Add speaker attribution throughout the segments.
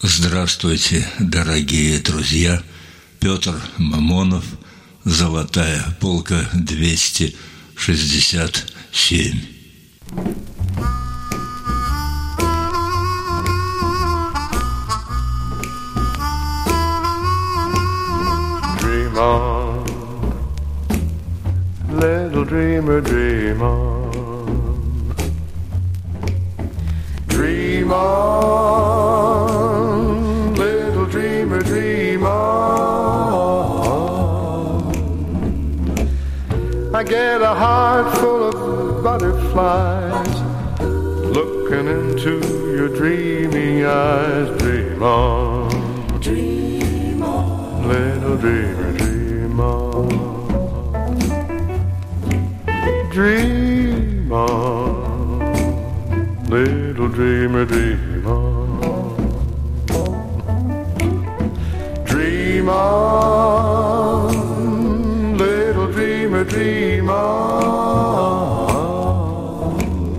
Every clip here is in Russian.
Speaker 1: Здравствуйте, дорогие друзья! Петр Мамонов, «Золотая полка 267».
Speaker 2: Dream on, little dreamer, dream on. Dream on, little dreamer, dream on. I get a heart full of butterflies looking into your dreamy eyes. Dream on, dream on, little dreamer, dream on. Dream on, little dreamer, dream on. Dream on, little dreamer, dream on.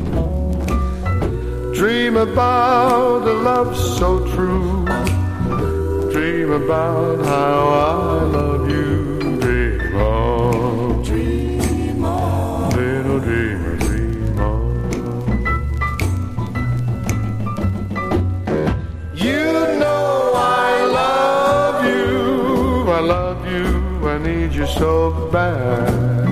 Speaker 2: Dream about a love so true. Dream about how I love you. Dream on, dream on, little dreamer, dream on. You know I love you, I need you so bad.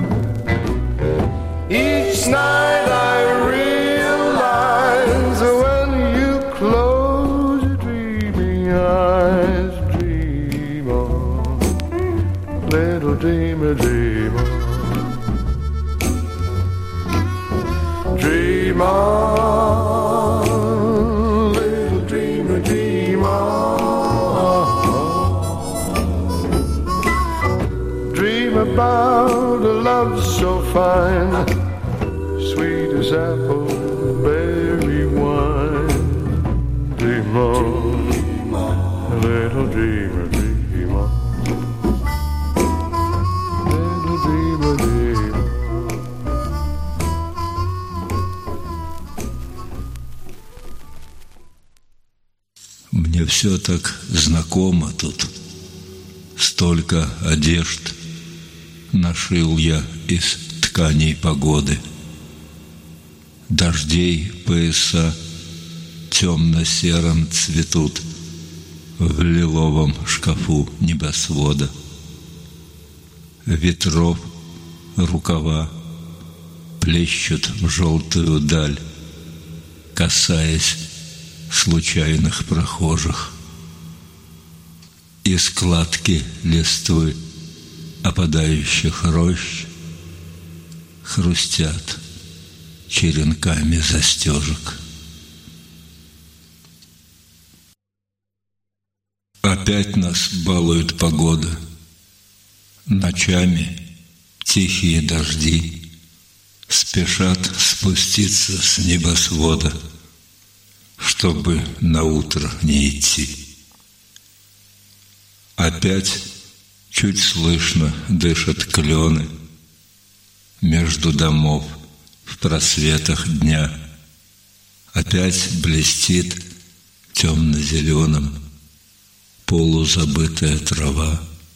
Speaker 2: Each night I realize that when you close your dreaming eyes, dream on, little dreamer, dream on. Dream on, little dreamer, dream on. Dream about a love so fine, sweet as apple berry wine. Dream on, little dreamer, dream on. Little dreamer, dream on.
Speaker 1: Мне все так знакомо тут. Столько одежд нашил я из тканей погоды. Дождей пояса темно-серым цветут в лиловом шкафу небосвода. Ветров рукава плещут в желтую даль, касаясь случайных прохожих. И складки листвы опадающих рощ хрустят черенками застежек. Опять нас балует погода. Ночами тихие дожди спешат спуститься с небосвода, чтобы наутро не идти. Опять чуть слышно дышат клены между домов в просветах дня. Опять блестит темно-зеленым полузабытая трава.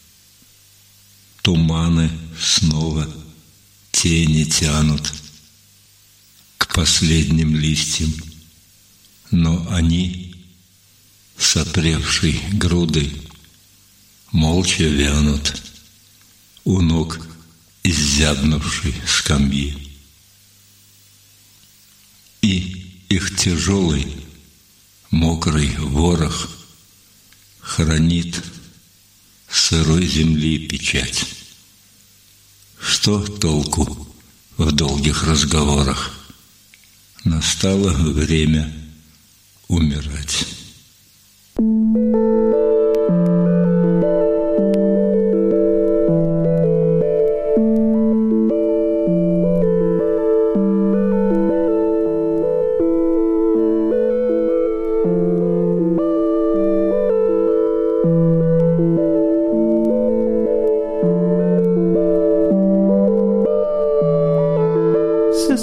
Speaker 1: Туманы снова тени тянут к последним листьям, но они, сопревшей грудой, молча вянут у ног изябнувшей скамьи. И их тяжелый, мокрый ворох хранит сырой земли печать. Что толку в долгих разговорах? Настало время умирать.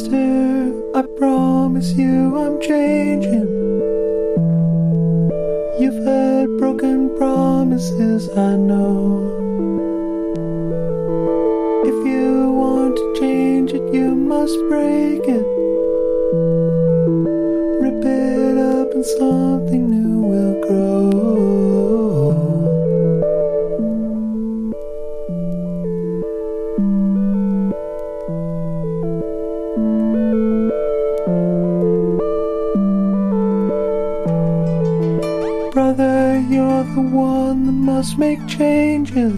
Speaker 3: Sister, I promise you I'm changing. You've had broken promises, I know. If you want to change it, you must break it. Rip it up and something new will grow. Brother, you're the one that must make changes.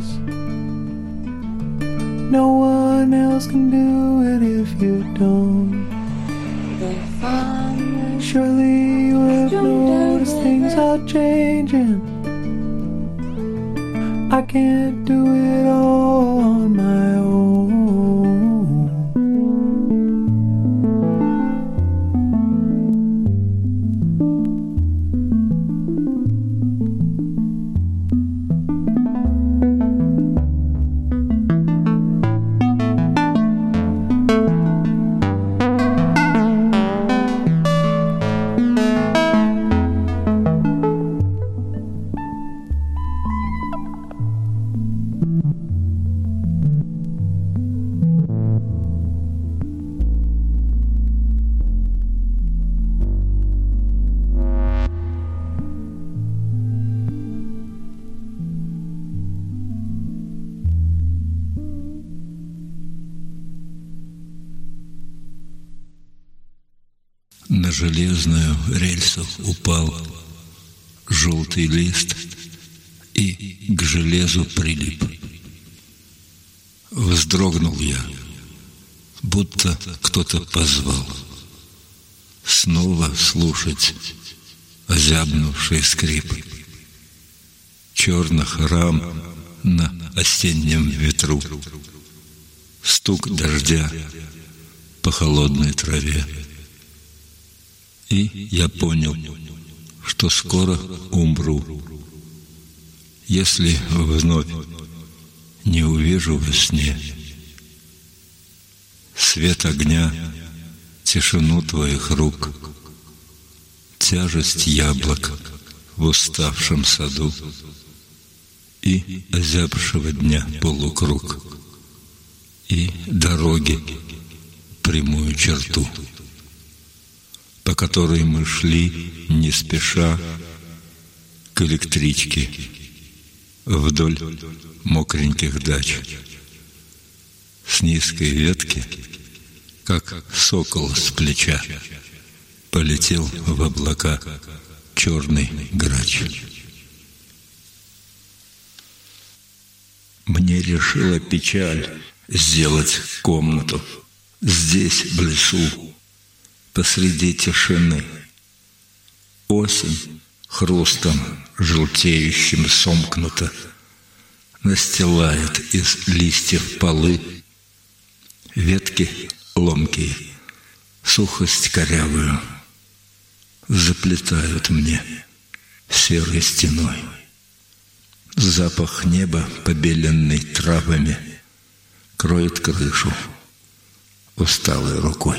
Speaker 3: No one else can do it if you don't. Surely you have noticed things are changing. I can't do it all on my own.
Speaker 1: На железную рельсу упал желтый лист и к железу прилип. Вздрогнул я, будто кто-то позвал. Снова слушать озябнувший скрип черных рам на осеннем ветру, стук дождя по холодной траве. И я понял, что скоро умру, если вновь не увижу во сне свет огня, тишину твоих рук, тяжесть яблок в уставшем саду и озябшего дня полукруг, и дороги прямую черту, по которой мы шли не спеша к электричке вдоль мокреньких дач. С низкой ветки, как сокол с плеча, полетел в облака черный грач. Мне решила печаль сделать комнату здесь, в лесу, посреди тишины. Осень хрустом желтеющим сомкнута, настилает из листьев полы, ветки ломкие, сухость корявую заплетают мне серой стеной. Запах неба, побеленный травами, кроет крышу усталой рукой.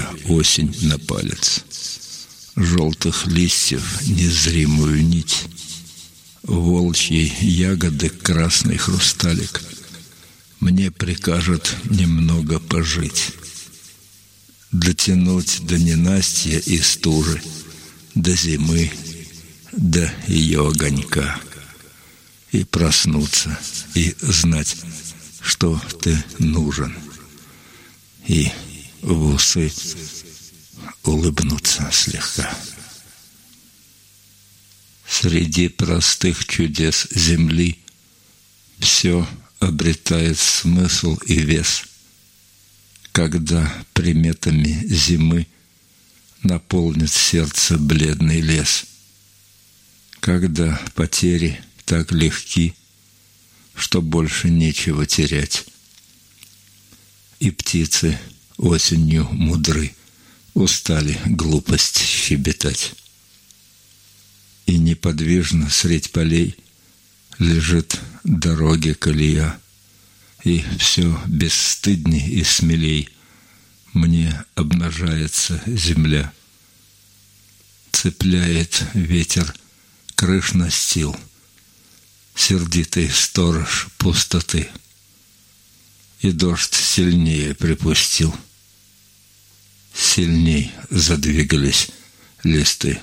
Speaker 1: беря осень на палец, желтых листьев незримую нить, волчьей ягоды красный хрусталик мне прикажет немного пожить, дотянуть до ненастья и стужи, до зимы, до ее огонька, и проснуться, и знать, что ты нужен, и в усы улыбнуться слегка. Среди простых чудес земли все обретает смысл и вес, когда приметами зимы наполнит сердце бледный лес, когда потери так легки, что больше нечего терять, и птицы осенью мудры, устали глупость щебетать. И неподвижно средь полей лежит дороги колея, и все бесстыдней и смелей мне обнажается земля. Цепляет ветер крыш настил, сердитый сторож пустоты, и дождь сильнее припустил, сильней задвигались листы.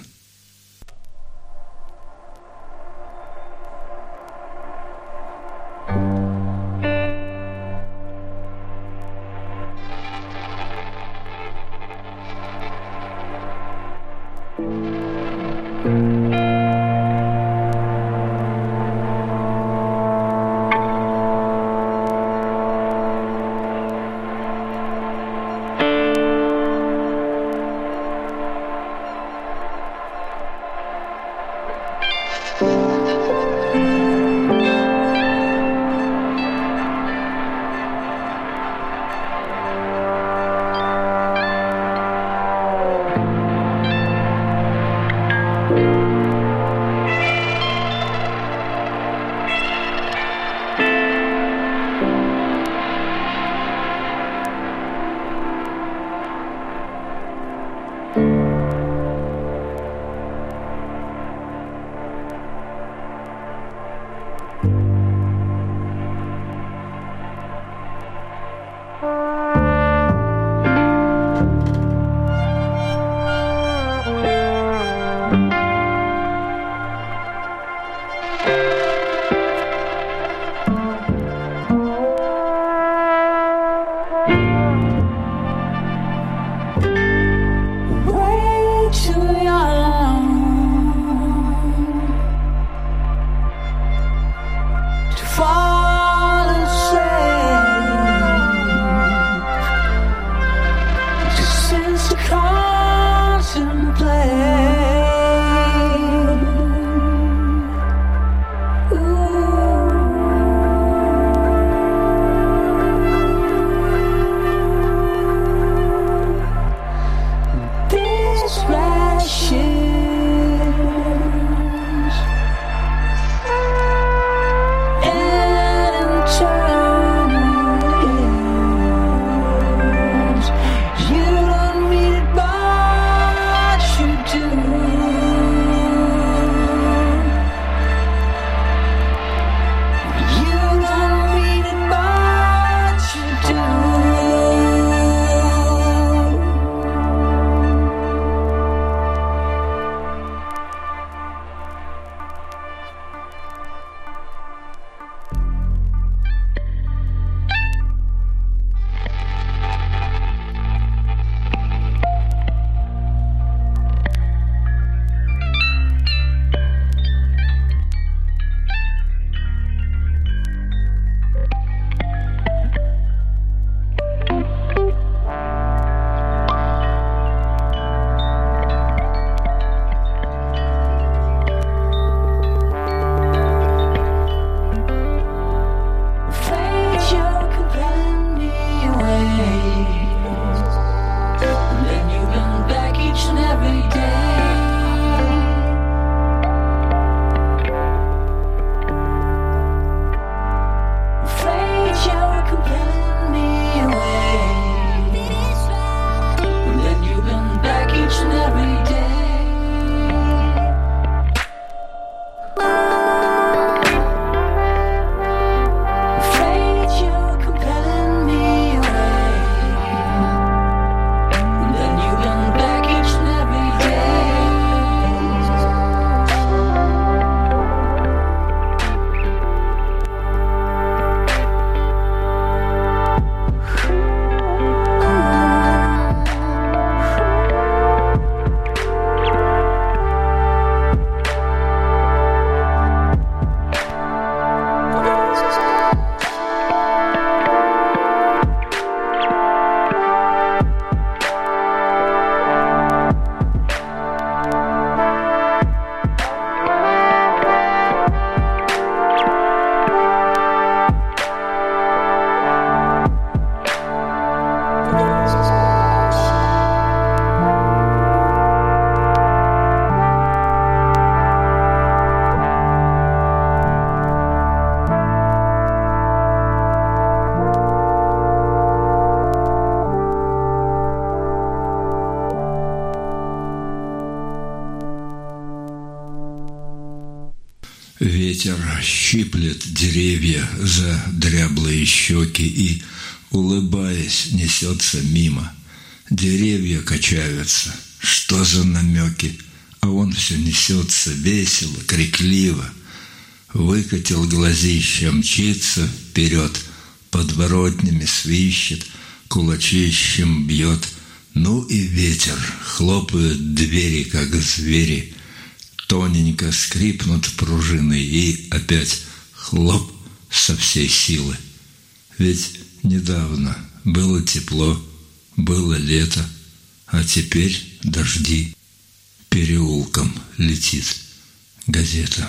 Speaker 1: Ветер щиплет деревья за дряблые щеки и, улыбаясь, несется мимо. Деревья качаются, что за намеки, а он все несется весело, крикливо. Выкатил глазища, мчится вперед, подворотнями свищет, кулачищем бьет. Ну и ветер, хлопают двери, как звери, тоненько скрипнут пружины и опять хлоп со всей силы. Ведь недавно было тепло, было лето, а теперь дожди. Переулком летит газета.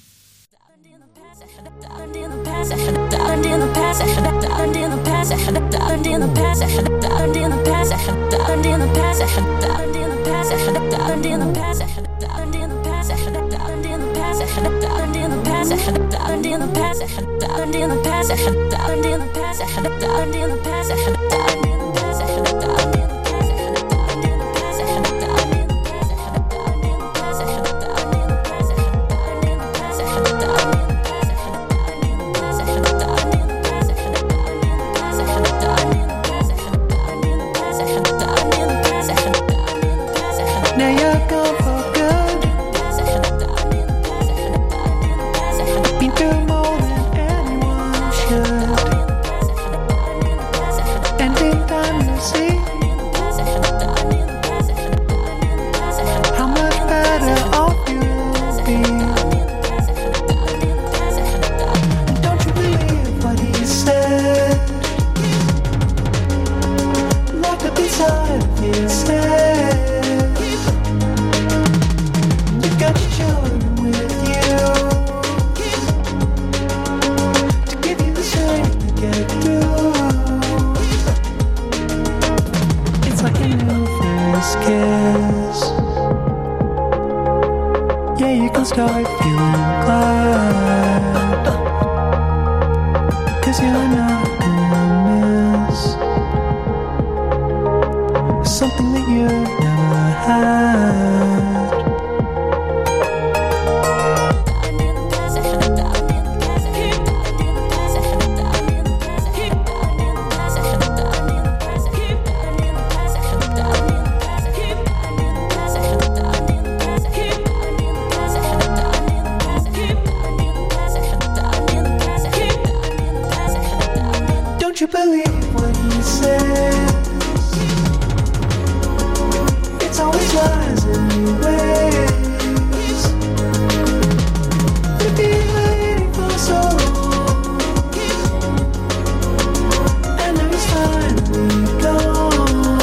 Speaker 3: Start feeling glad, 'cause you're not gonna miss something that you never had. You believe what he says? It's always lies anyways. You've been waiting for so long, and now he's finally gone.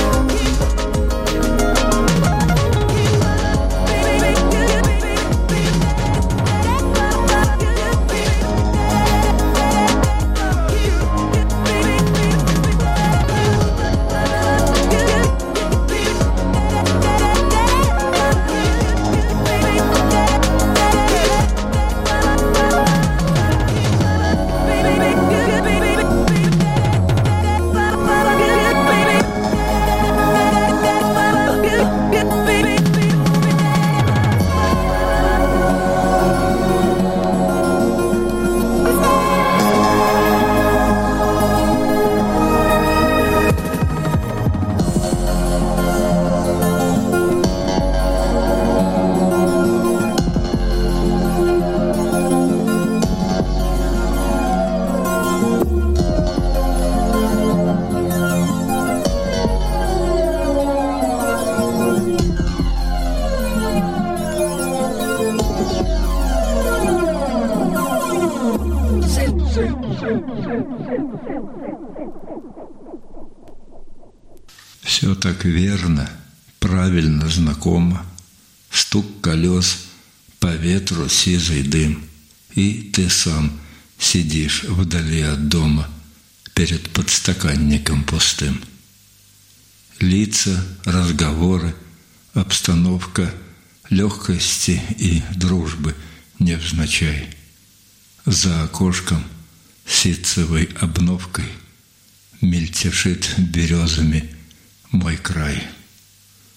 Speaker 1: Все так верно, правильно знакомо. Стук колес, по ветру сизый дым, и ты сам сидишь вдали от дома перед подстаканником пустым. Лица, разговоры, обстановка легкости и дружбы невзначай. За окошком ситцевой обновкой мельтешит березами мой край.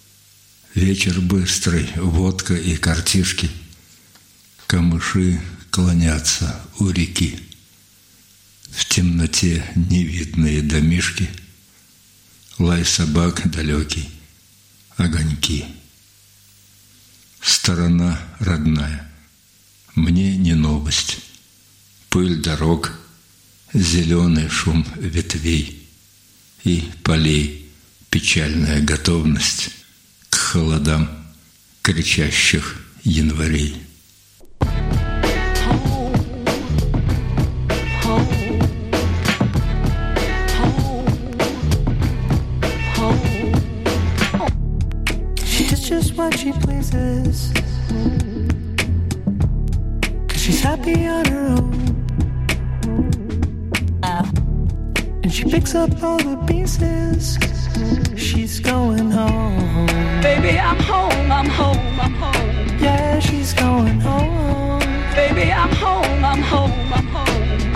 Speaker 1: Вечер быстрый, водка и картишки, камыши, клонятся у реки. В темноте невидные домишки, лай собак далекий, огоньки. Сторона родная, мне не новость. Пыль дорог, зеленый шум ветвей и полей, печальная готовность к холодам кричащих январей.
Speaker 3: What she pleases, 'cause she's happy on her own, and she picks up all the pieces. She's going home.
Speaker 4: Baby, I'm home, I'm home, I'm home.
Speaker 3: Yeah, she's going home.
Speaker 4: Baby, I'm home, I'm home, I'm home.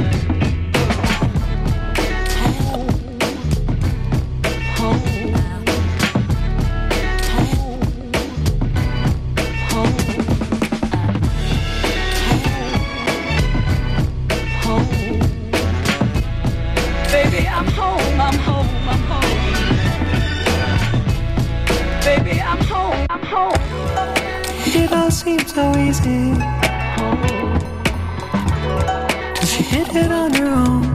Speaker 3: It all seems so easy till she hit it on her own.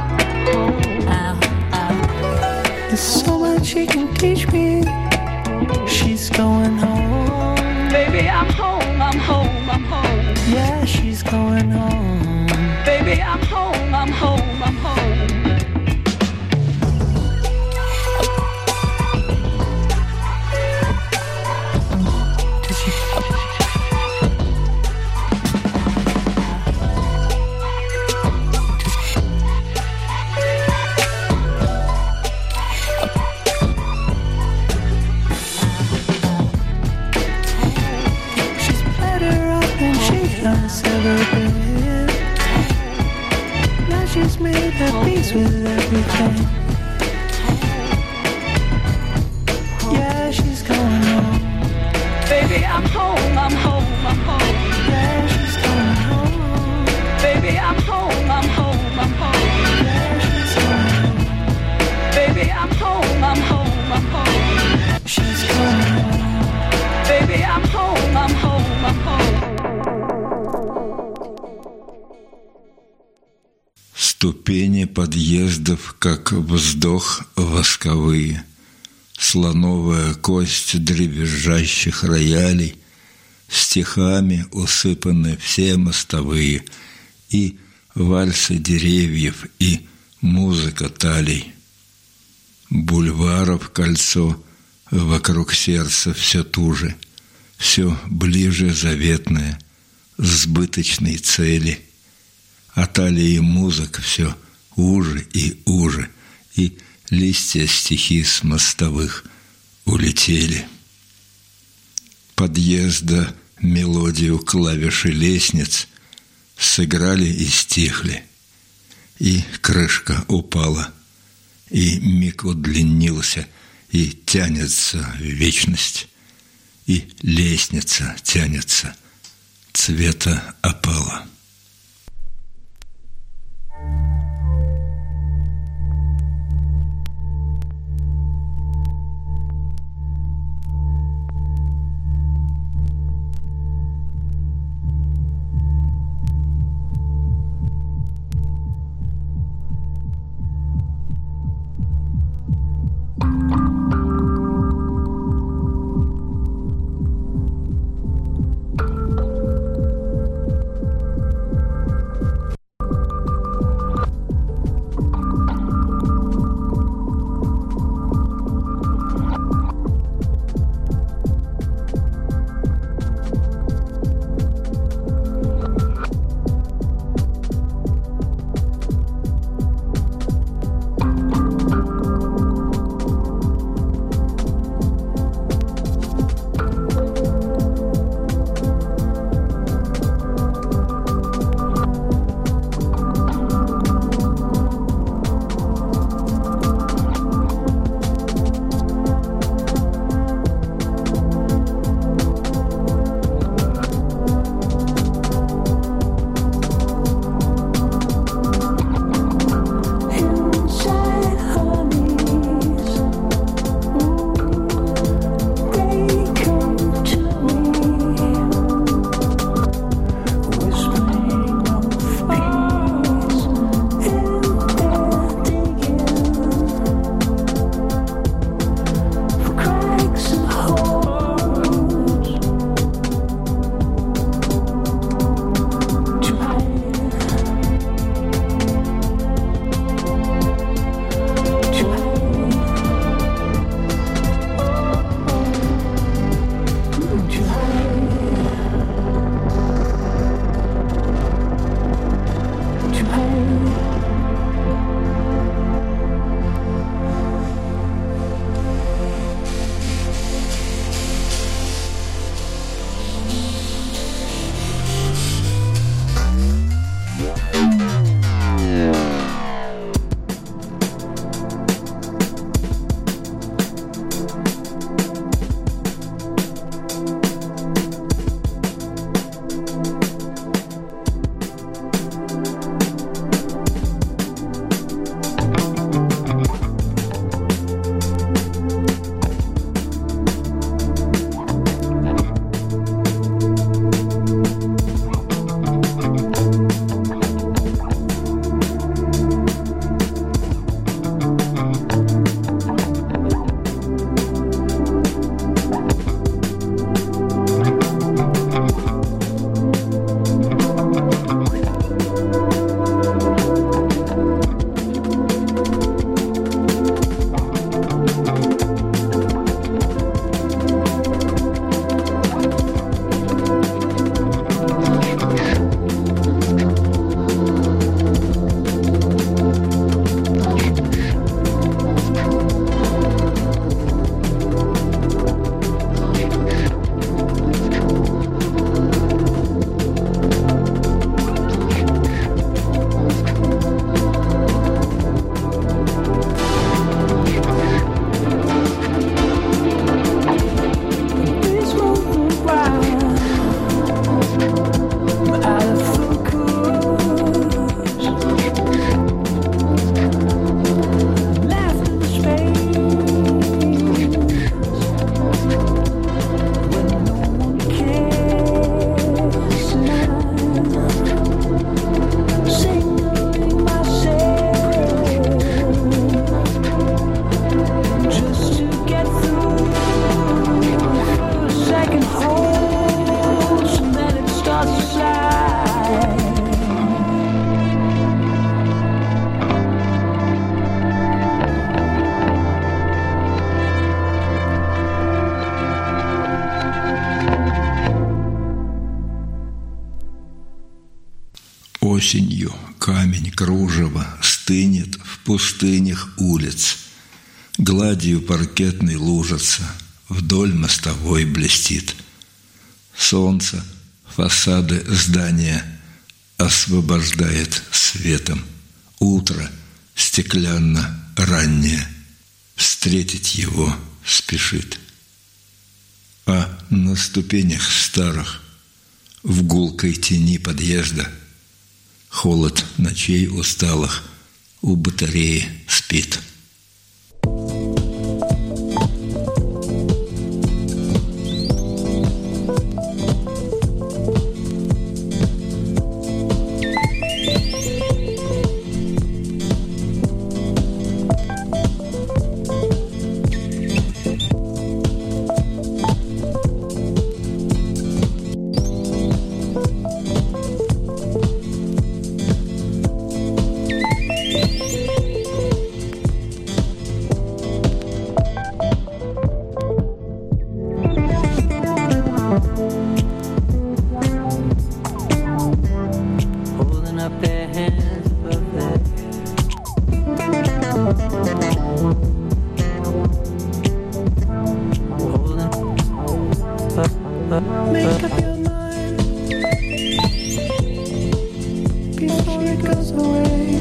Speaker 3: There's so much she can teach me. She's going home.
Speaker 4: Baby, I'm home, I'm home, I'm home.
Speaker 3: Yeah, she's going home.
Speaker 4: Baby, I'm home, I'm home, I'm home.
Speaker 3: Now she's made her peace with everything. Yeah, she's going home.
Speaker 4: Baby, I'm home, I'm home, I'm home.
Speaker 3: Yeah, she's going home.
Speaker 4: Baby, I'm home, I'm home, I'm home.
Speaker 3: Yeah, she's going home.
Speaker 4: Baby, I'm home, I'm home, I'm home.
Speaker 3: She's going home.
Speaker 4: Baby, I'm home, I'm home, I'm home.
Speaker 1: Ступени подъездов, как вздох восковые, слоновая кость дребезжащих роялей, стихами усыпаны все мостовые, и вальсы деревьев, и музыка талей. Бульваров кольцо, вокруг сердца все туже, все ближе заветное, сбыточной цели. А талии музык все уже, и листья стихи с мостовых улетели. Подъезда мелодию клавиши лестниц сыграли и стихли, и крышка упала, и миг удлинился, и тянется в вечность, и лестница тянется цвета опала. Осенью камень кружева стынет в пустынях улиц, гладью паркетной лужица вдоль мостовой блестит. Солнце фасады здания освобождает светом. Утро стеклянно раннее встретить его спешит. А на ступенях старых в гулкой тени подъезда холод ночей усталых у батареи спит.
Speaker 3: Make up your mind before it goes away.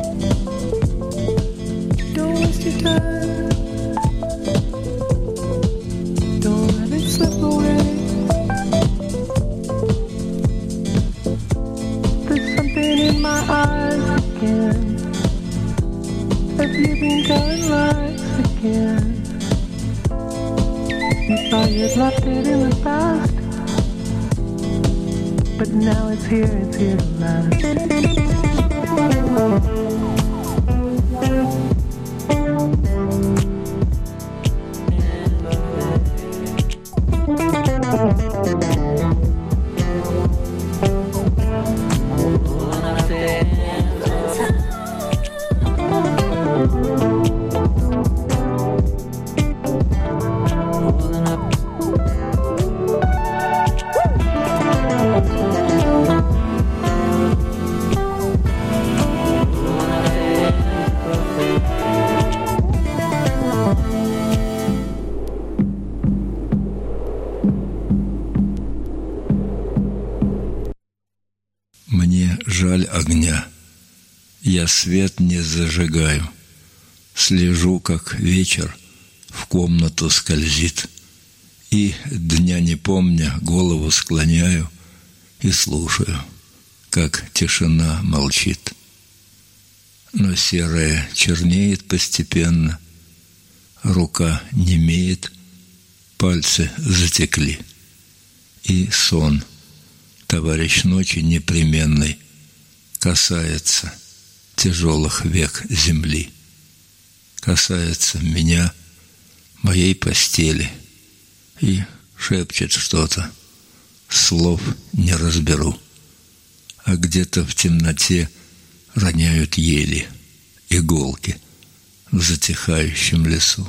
Speaker 3: Don't waste your time. Don't let it slip away. There's something in my eyes again. Have you been telling lies again? You thought you'd left it in the past, but now it's here to last.
Speaker 1: Мне жаль огня, я свет не зажигаю, слежу, как вечер в комнату скользит, и, дня не помня, голову склоняю и слушаю, как тишина молчит. Но серое чернеет постепенно, рука немеет, пальцы затекли, и сон, товарищ ночи непременный, касается тяжелых век земли, касается меня, моей постели, и шепчет что-то, слов не разберу, а где-то в темноте роняют ели иголки в затихающем лесу.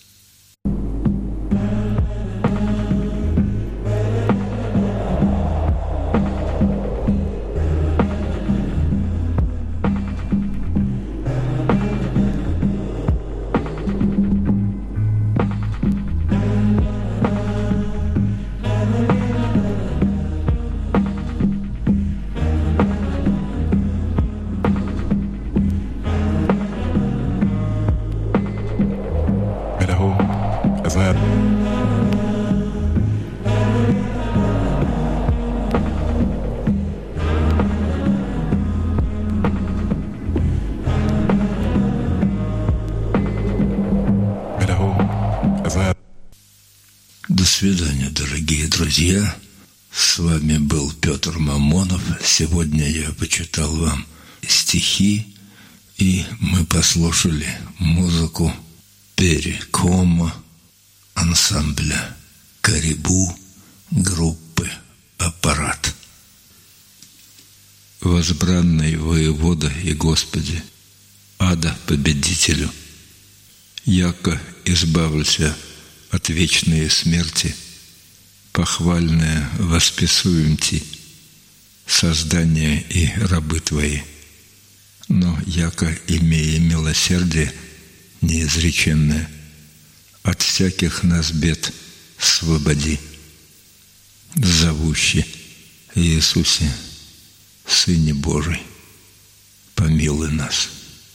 Speaker 1: До свидания, дорогие друзья. С вами был Петр Мамонов. Сегодня я почитал вам стихи, и мы послушали музыку перекома ансамбля «Карибу» группы «Аппарат». Возбранный воевода и Господи, ада победителю, яко избавлюся от вечной смерти, похвальное восписуем Ти, создания и рабы Твои. Но, яко имея милосердие неизреченное, от всяких нас бед свободи. Зовущий Иисусе, Сыне Божий, помилуй нас.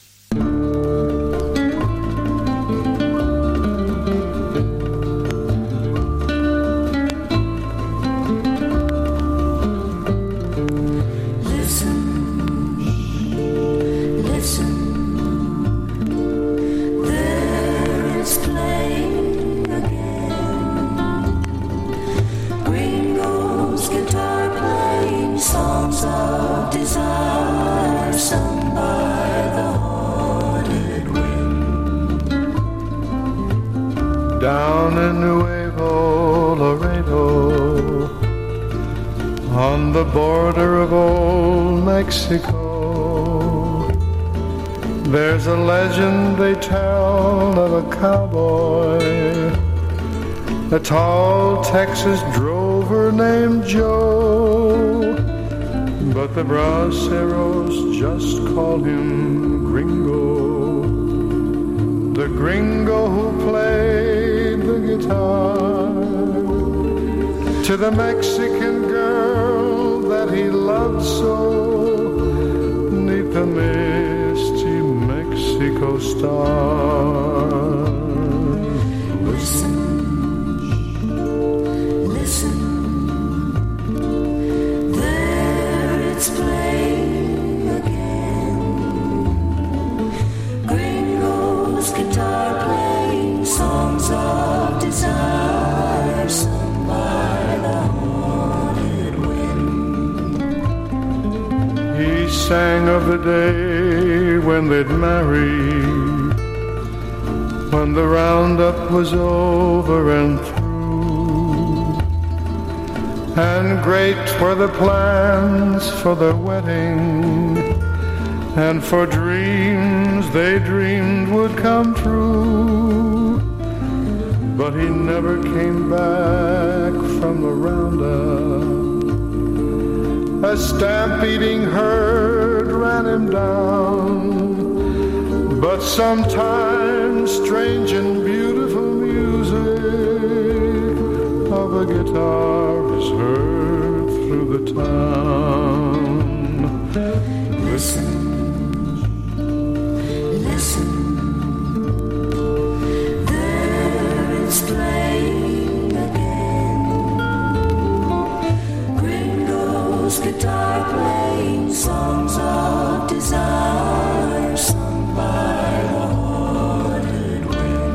Speaker 2: Down in Nuevo Laredo, on the border of old Mexico, there's a legend they tell of a cowboy, a tall Texas drover named Joe, but the braceros just call him Gringo, the Gringo who played the guitar to the Mexican girl that he loved so, 'neath the misty Mexico star.
Speaker 5: Listen, listen, there it's playing again. Gringo's guitar playing songs of desire sung by the haunted wind.
Speaker 2: He sang of the day when they'd married, when the roundup was over and through, and great were the plans for their wedding, and for dreams they dreamed would come true. But he never came back from the roundup. A stampeding herd ran him down. But sometimes strange and beautiful music of a guitar is heard through the town.
Speaker 5: Listen, listen, there it's playing again. Gringo's guitar playing songs of desire sung by the haunted wind.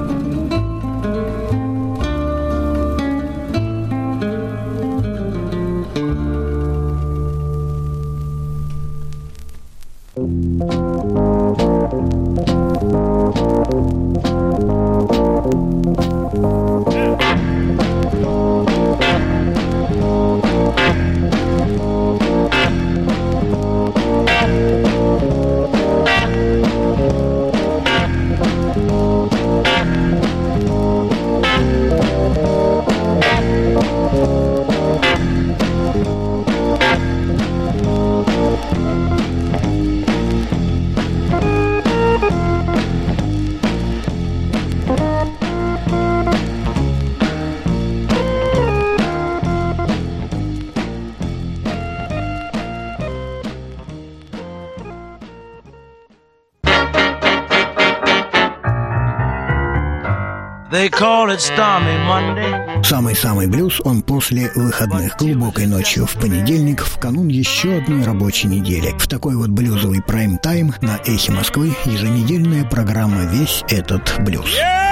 Speaker 6: They call it Stormy Monday.
Speaker 7: Самый-самый блюз он после выходных, глубокой ночью в понедельник, в канун еще одной рабочей недели. В такой вот блюзовый прайм-тайм на Эхе Москвы еженедельная программа «Весь этот блюз».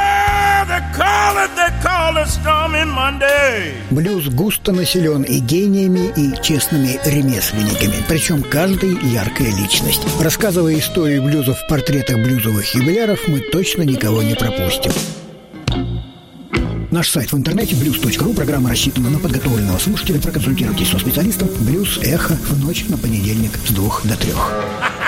Speaker 7: Блюз густо населен и гениями, и честными ремесленниками, причем каждый яркая личность. Рассказывая истории блюзов в портретах блюзовых юбиляров, мы точно никого не пропустим. Наш сайт в интернете blues.ru. Программа рассчитана на подготовленного слушателя. Проконсультируйтесь со специалистом. Блюз Эхо в ночь на понедельник с 2 до 3.